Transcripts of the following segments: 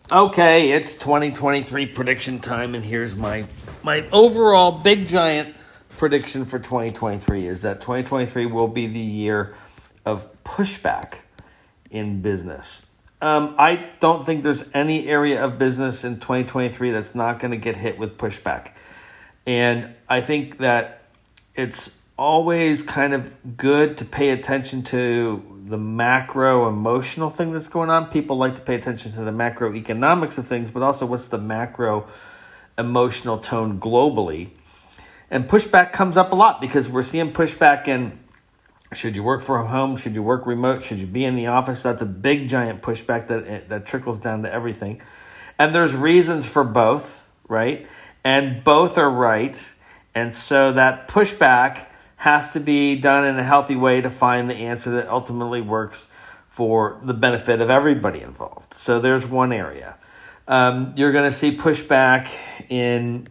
Okay, it's 2023 prediction time, and here's my overall big giant prediction for 2023 is that 2023 will be the year of pushback in business. I don't think there's any area of business in 2023 that's not going to get hit with pushback. And I think that it's always kind of good to pay attention to the macro emotional thing that's going on. People like to pay attention to the macroeconomics of things, but also what's the macro emotional tone globally. And pushback comes up a lot because we're seeing pushback in should you work from home, should you work remote, should you be in the office. That's a big giant pushback that trickles down to everything. And there's reasons for both, right? And both are right. And so that pushback has to be done in a healthy way to find the answer that ultimately works for the benefit of everybody involved. So there's one area. You're going to see pushback in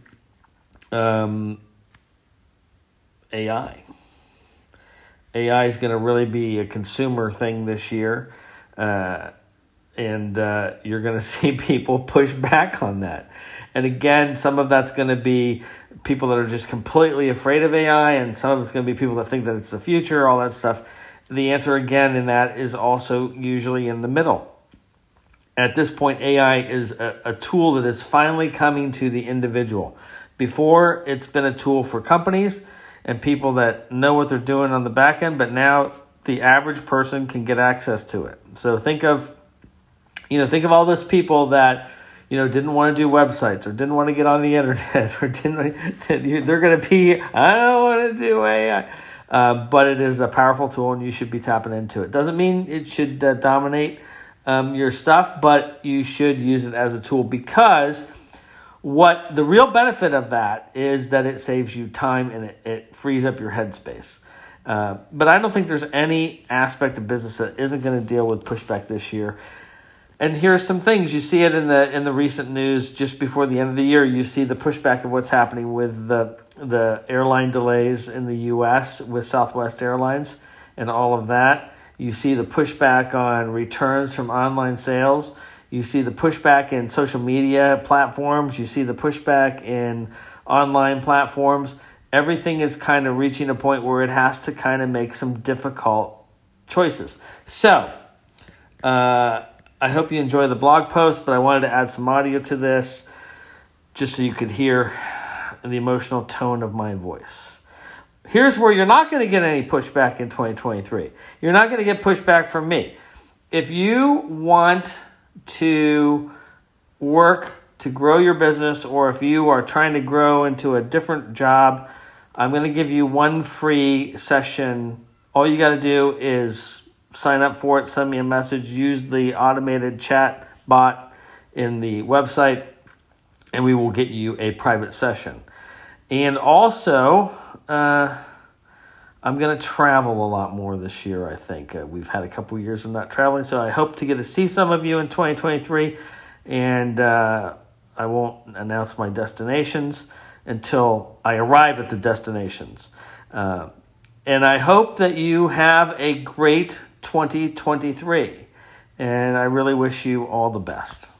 AI. AI is going to really be a consumer thing this year. And you're going to see people push back on that. And again, some of that's going to be people that are just completely afraid of AI, and some of it's going to be people that think that it's the future, all that stuff. The answer, again, in that is also usually in the middle. At this point, AI is a tool that is finally coming to the individual. Before, it's been a tool for companies and people that know what they're doing on the back end, but now the average person can get access to it. So think of all those people that didn't want to do websites or didn't want to get on the internet or they're going to be, I don't want to do AI. But it is a powerful tool and you should be tapping into it. Doesn't mean it should dominate your stuff, but you should use it as a tool because what the real benefit of that is that it saves you time and it frees up your headspace. But I don't think there's any aspect of business that isn't going to deal with pushback this year. And here's some things. You see it in the recent news just before the end of the year. You see the pushback of what's happening with the airline delays in the U.S. with Southwest Airlines and all of that. You see the pushback on returns from online sales. You see the pushback in social media platforms. You see the pushback in online platforms. Everything is kind of reaching a point where it has to kind of make some difficult choices. So, I hope you enjoy the blog post, but I wanted to add some audio to this just so you could hear the emotional tone of my voice. Here's where you're not going to get any pushback in 2023. You're not going to get pushback from me. If you want to work to grow your business, or if you are trying to grow into a different job, I'm going to give you one free session. All you got to do is sign up for it, send me a message, use the automated chat bot in the website, and we will get you a private session. And also, I'm going to travel a lot more this year, I think. We've had a couple years of not traveling, so I hope to get to see some of you in 2023, and I won't announce my destinations until I arrive at the destinations. And I hope that you have a great 2023, and I really wish you all the best.